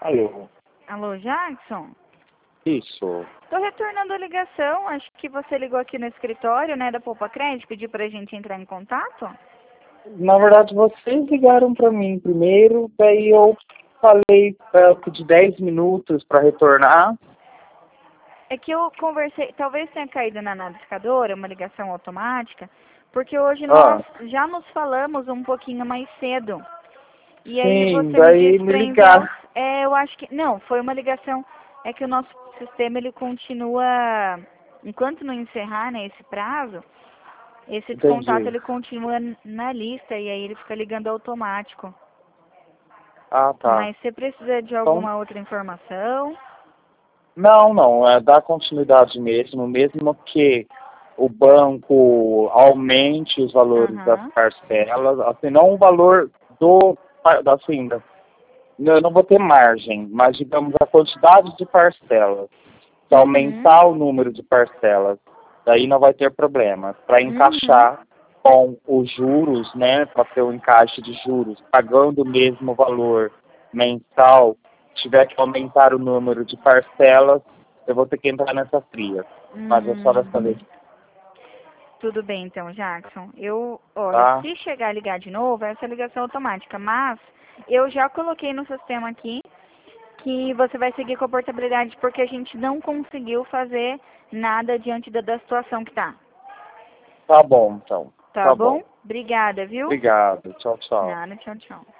Alô? Alô, Jackson? Isso. Tô retornando a ligação. Acho que você ligou aqui no escritório, né, da Poupa Crédito, pediu pra gente entrar em contato? Na verdade, vocês ligaram para mim primeiro, daí eu falei perto de 10 minutos para retornar. É que eu conversei, talvez tenha caído na notificadora, uma ligação automática, porque hoje nós Ah, já nos falamos um pouquinho mais cedo. E aí sim, você me daí disse me para enviar. ligaram. Eu acho que. Não, foi uma ligação. É que o nosso sistema ele continua. Enquanto não encerrar, né, esse prazo, esse descontato Entendi. ele continua na lista e aí ele fica ligando automático. Ah, tá. Mas você precisa de Então, alguma outra informação? não, é dar continuidade mesmo que o banco aumente os valores das Aham. parcelas, assim, não o valor assim, eu não vou ter margem, mas digamos a quantidade de parcelas. Se Uhum. aumentar o número de parcelas, daí não vai ter problema. Para Uhum. encaixar com os juros, né, para ter um encaixe de juros, pagando o mesmo valor mensal, tiver que aumentar o número de parcelas, eu vou ter que entrar nessa fria. Mas é só dessa vez, Tudo bem então, Jackson. Olha, tá? se chegar a ligar de novo, essa é ligação automática, mas eu já coloquei no sistema aqui que você vai seguir com a portabilidade porque a gente não conseguiu fazer nada diante da situação que tá. Tá bom, então. Tá Tá bom? bom. Obrigada, viu? Obrigado. Tchau, tchau. Nada, tchau, tchau.